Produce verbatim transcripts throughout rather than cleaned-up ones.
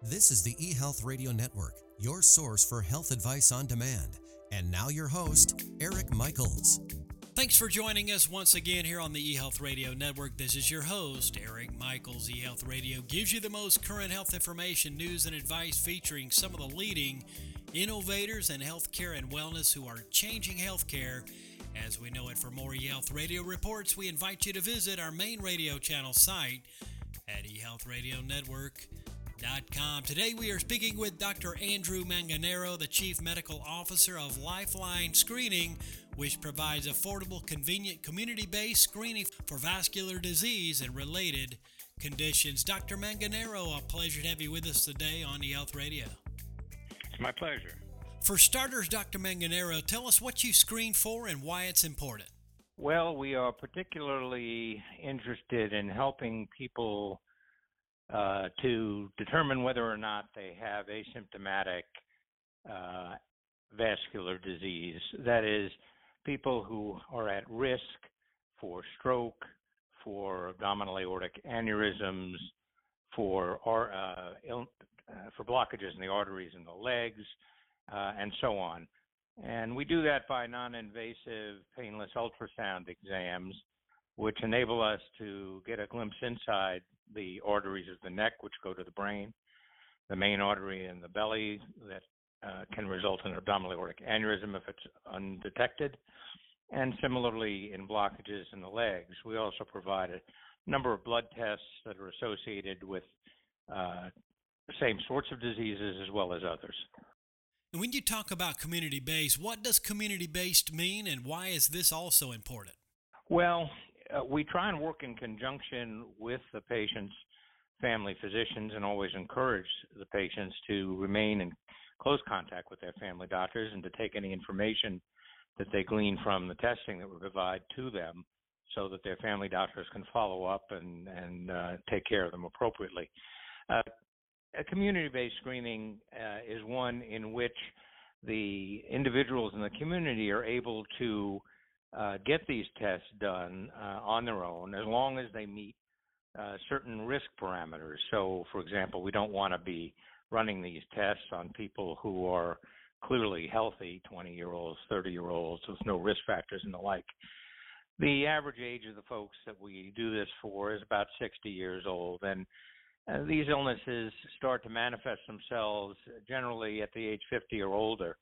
This is the eHealth Radio Network, your source for health advice on demand. And now your host, Eric Michaels. Thanks for joining us once again here on the eHealth Radio Network. This is your host, Eric Michaels. eHealth Radio gives you the most current health information, news, and advice featuring some of the leading innovators in healthcare and wellness who are changing healthcare as we know it. For more eHealth Radio reports, we invite you to visit our main radio channel site at e health radio network dot com. Today we are speaking with Doctor Andrew Manganaro, the Chief Medical Officer of Lifeline Screening, which provides affordable, convenient, community-based screening for vascular disease and related conditions. Doctor Manganaro, a pleasure to have you with us today on eHealth Radio. It's my pleasure. For starters, Doctor Manganaro, tell us what you screen for and why it's important. Well, we are particularly interested in helping people uh, to determine whether or not they have asymptomatic uh, vascular disease. That is, people who are at risk for stroke, for abdominal aortic aneurysms, for uh, ill, uh, for blockages in the arteries in the legs, uh, and so on. And we do that by non-invasive, painless ultrasound exams, which enable us to get a glimpse inside the arteries of the neck, which go to the brain, the main artery in the belly that uh, can result in an abdominal aortic aneurysm if it's undetected, and similarly in blockages in the legs. We also provide a number of blood tests that are associated with uh, the same sorts of diseases as well as others. And when you talk about community-based, what does community-based mean, and why is this also important? Well, uh, we try and work in conjunction with the patient's family physicians and always encourage the patients to remain in close contact with their family doctors and to take any information that they glean from the testing that we provide to them so that their family doctors can follow up and, and uh, take care of them appropriately. Uh, A community-based screening uh, is one in which the individuals in the community are able to uh, get these tests done uh, on their own as long as they meet uh, certain risk parameters. So, for example, we don't want to be running these tests on people who are clearly healthy, twenty-year-olds, thirty-year-olds with no risk factors and the like. The average age of the folks that we do this for is about sixty years old, and Uh, these illnesses start to manifest themselves generally at the age fifty or older.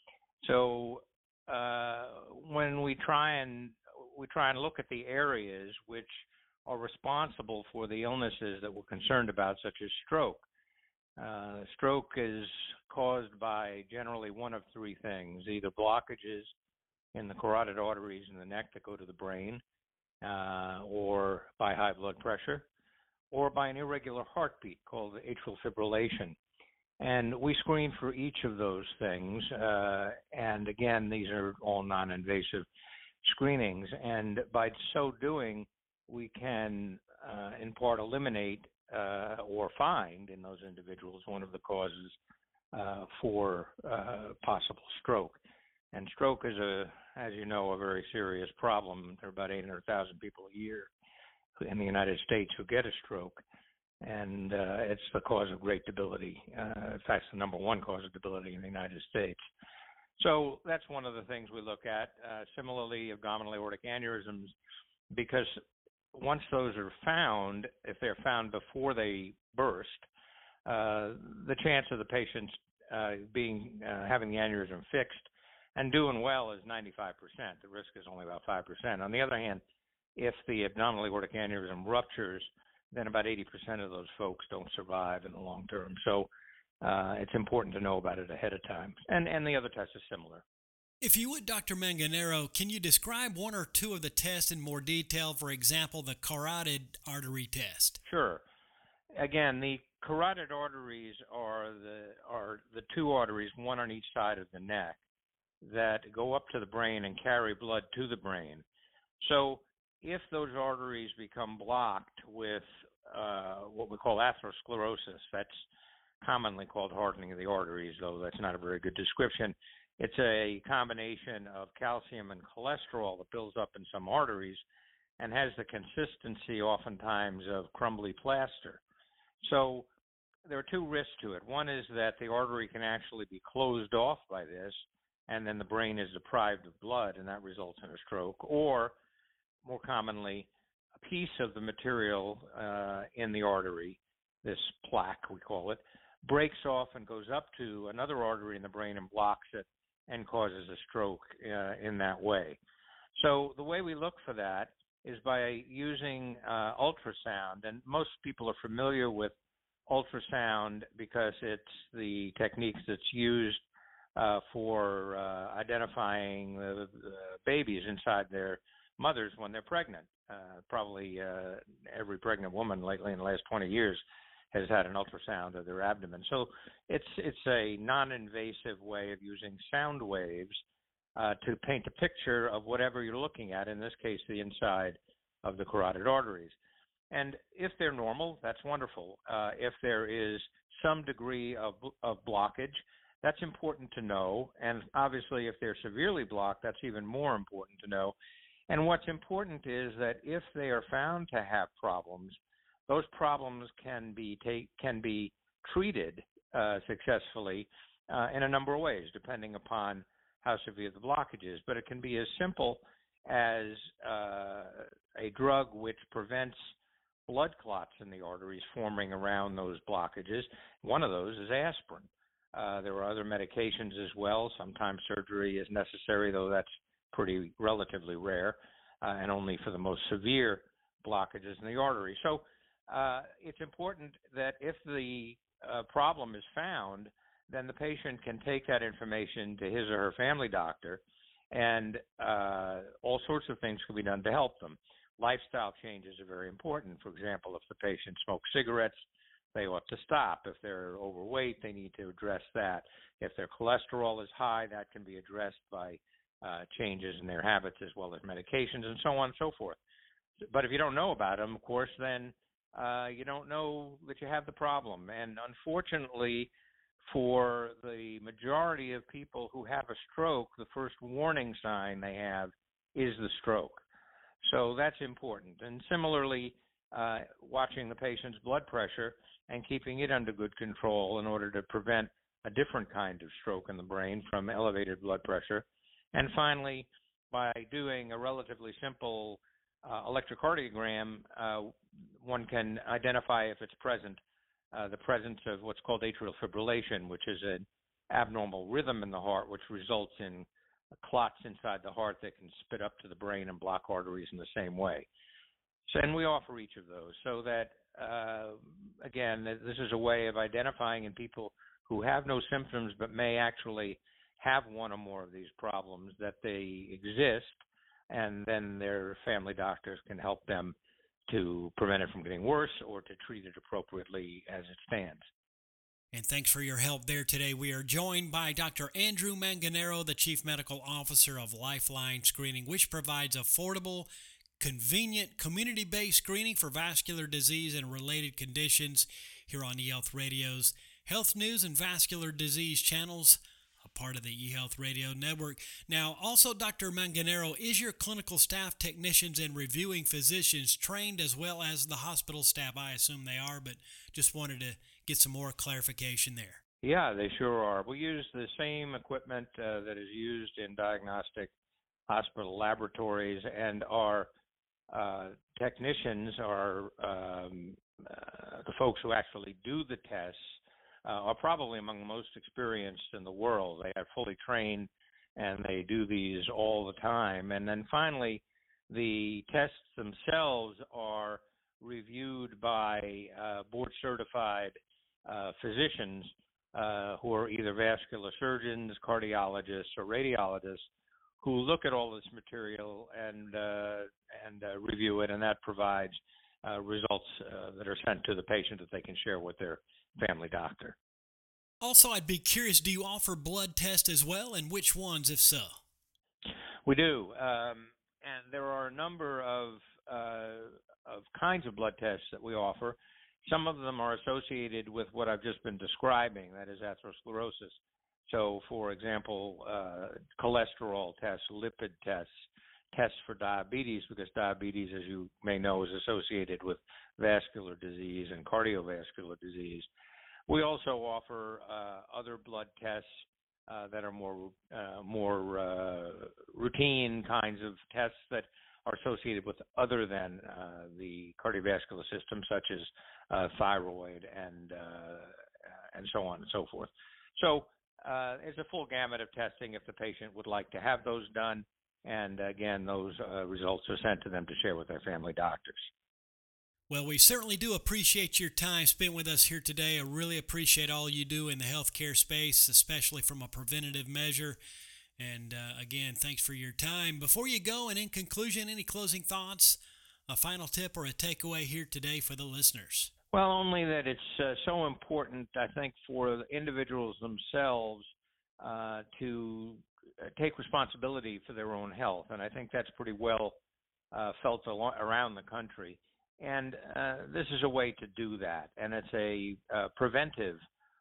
So uh, when we try and we try and look at the areas which are responsible for the illnesses that we're concerned about, such as stroke. Uh, stroke is caused by generally one of three things: either blockages in the carotid arteries in the neck that go to the brain, uh, or by high blood pressure, or by an irregular heartbeat called atrial fibrillation. And we screen for each of those things. Uh, and again, these are all non-invasive screenings. And by so doing, we can uh, in part eliminate uh, or find in those individuals one of the causes uh, for uh, possible stroke. And stroke is, a, as you know, a very serious problem. There are about eight hundred thousand people a year in the United States who get a stroke, and uh, it's the cause of great debility. Uh, in fact, it's the number one cause of debility in the United States. So that's one of the things we look at. Uh, similarly, abdominal aortic aneurysms, because once those are found, if they're found before they burst, uh, the chance of the patients uh, being uh, having the aneurysm fixed and doing well is ninety-five percent. The risk is only about five percent. On the other hand, if the abdominal aortic aneurysm ruptures, then about eighty percent of those folks don't survive in the long term. So uh, it's important to know about it ahead of time. And, and the other test is similar. If you would, Doctor Manganaro, can you describe one or two of the tests in more detail? For example, the carotid artery test. Sure. Again, the carotid arteries are the are the two arteries, one on each side of the neck, that go up to the brain and carry blood to the brain. So if those arteries become blocked with uh, what we call atherosclerosis, that's commonly called hardening of the arteries, though that's not a very good description. It's a combination of calcium and cholesterol that builds up in some arteries and has the consistency oftentimes of crumbly plaster. So there are two risks to it. One is that the artery can actually be closed off by this, and then the brain is deprived of blood, and that results in a stroke. Or, more commonly, a piece of the material uh, in the artery, this plaque we call it, breaks off and goes up to another artery in the brain and blocks it and causes a stroke uh, in that way. So the way we look for that is by using uh, ultrasound, and most people are familiar with ultrasound because it's the techniques that's used uh, for uh, identifying the, the babies inside their mothers when they're pregnant. Uh, probably uh, every pregnant woman lately in the last twenty years has had an ultrasound of their abdomen. So it's it's a non-invasive way of using sound waves uh, to paint a picture of whatever you're looking at, in this case, the inside of the carotid arteries. And if they're normal, that's wonderful. Uh, if there is some degree of, of blockage, that's important to know. And obviously, if they're severely blocked, that's even more important to know. And what's important is that if they are found to have problems, those problems can be take, can be treated uh, successfully uh, in a number of ways, depending upon how severe the blockage is. But it can be as simple as uh, a drug which prevents blood clots in the arteries forming around those blockages. One of those is aspirin. Uh, there are other medications as well. Sometimes surgery is necessary, though that's pretty relatively rare, uh, and only for the most severe blockages in the artery. So uh, it's important that if the uh, problem is found, then the patient can take that information to his or her family doctor, and uh, all sorts of things can be done to help them. Lifestyle changes are very important. For example, if the patient smokes cigarettes, they ought to stop. If they're overweight, they need to address that. If their cholesterol is high, that can be addressed by uh, changes in their habits as well as medications and so on and so forth. But if you don't know about them, of course, then uh, you don't know that you have the problem. And unfortunately, for the majority of people who have a stroke, the first warning sign they have is the stroke. So that's important. And similarly, uh, watching the patient's blood pressure and keeping it under good control in order to prevent a different kind of stroke in the brain from elevated blood pressure. And finally, by doing a relatively simple uh, electrocardiogram, uh, one can identify if it's present, uh, the presence of what's called atrial fibrillation, which is an abnormal rhythm in the heart which results in clots inside the heart that can spit up to the brain and block arteries in the same way. So, and we offer each of those so that, uh, again, this is a way of identifying in people who have no symptoms but may actually have one or more of these problems that they exist, and then their family doctors can help them to prevent it from getting worse or to treat it appropriately as it stands. And thanks for your help there today. We are joined by Doctor Andrew Manganaro, the Chief Medical Officer of Lifeline Screening, which provides affordable, convenient, community-based screening for vascular disease and related conditions here on eHealth Radio's Health News and Vascular Disease channels, a part of the eHealth Radio Network. Now, also, Doctor Manganaro, is your clinical staff, technicians, and reviewing physicians trained as well as the hospital staff? I assume they are, but just wanted to get some more clarification there. Yeah, they sure are. We use the same equipment uh, that is used in diagnostic hospital laboratories, and our uh, technicians are um, uh, the folks who actually do the tests uh, are probably among the most experienced in the world. They are fully trained, and they do these all the time. And then finally, the tests themselves are reviewed by uh, board-certified uh, physicians uh, who are either vascular surgeons, cardiologists, or radiologists who look at all this material and uh, and uh, review it, and that provides uh, results uh, that are sent to the patient that they can share with their family doctor. Also, I'd be curious, do you offer blood tests as well, and which ones, if so? We do, um, and there are a number of uh, of kinds of blood tests that we offer. Some of them are associated with what I've just been describing, that is atherosclerosis. So, for example, uh, cholesterol tests, lipid tests, tests for diabetes, because diabetes, as you may know, is associated with vascular disease and cardiovascular disease. We also offer uh, other blood tests uh, that are more uh, more uh, routine kinds of tests that are associated with other than uh, the cardiovascular system, such as uh, thyroid and uh, and so on and so forth. So uh, it's a full gamut of testing if the patient would like to have those done. And again, those uh, results are sent to them to share with their family doctors. Well, we certainly do appreciate your time spent with us here today. I really appreciate all you do in the healthcare space, especially from a preventative measure. And uh, again, thanks for your time. Before you go, and in conclusion, any closing thoughts, a final tip or a takeaway here today for the listeners? Well, only that it's uh, so important, I think, for the individuals themselves uh, to take responsibility for their own health. And I think that's pretty well uh, felt al- around the country. And uh, this is a way to do that. And it's a uh, preventive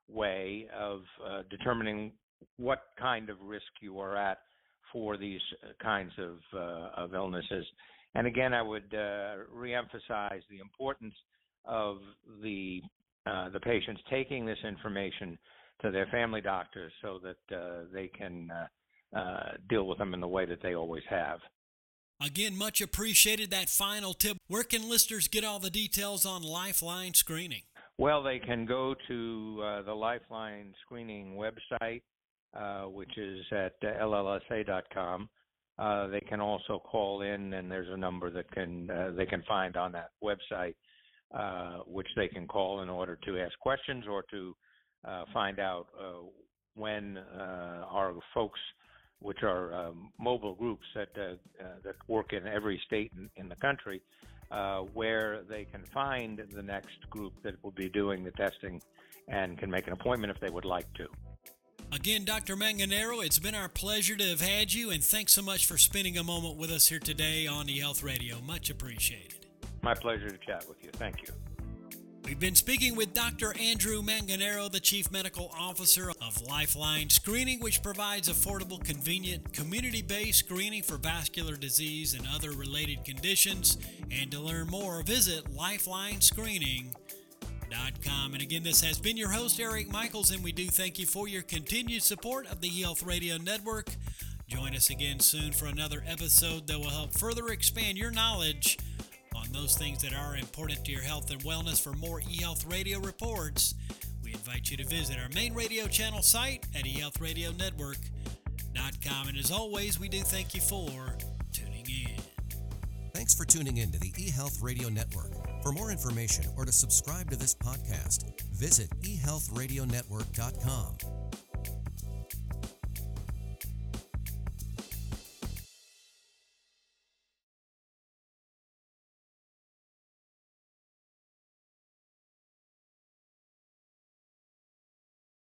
way of uh, determining what kind of risk you are at for these kinds of, uh, of illnesses. And again, I would uh, reemphasize the importance of the uh, the patients taking this information to their family doctors so that uh, they can uh, uh, deal with them in the way that they always have. Again, much appreciated that final tip. Where can listeners get all the details on Lifeline screening? Well, they can go to uh, the Lifeline screening website, uh, which is at L L S A dot com. Uh, they can also call in, and there's a number that can uh, they can find on that website, uh, which they can call in order to ask questions or to uh, find out uh, when uh, our folks, which are um, mobile groups that uh, uh, that work in every state in, in the country, uh, where they can find the next group that will be doing the testing and can make an appointment if they would like to. Again, Doctor Manganaro, it's been our pleasure to have had you, and thanks so much for spending a moment with us here today on eHealth Radio. Much appreciated. My pleasure to chat with you. Thank you. We've been speaking with Doctor Andrew Manganaro, the Chief Medical Officer of Lifeline Screening, which provides affordable, convenient, community-based screening for vascular disease and other related conditions. And to learn more, visit lifeline screening dot com. And again, this has been your host, Eric Michaels, and we do thank you for your continued support of the eHealth Radio Network. Join us again soon for another episode that will help further expand your knowledge on those things that are important to your health and wellness. For more eHealth Radio reports, we invite you to visit our main radio channel site at e health radio network dot com. And as always, we do thank you for tuning in. Thanks for tuning in to the eHealth Radio Network. For more information or to subscribe to this podcast, visit e health radio network dot com.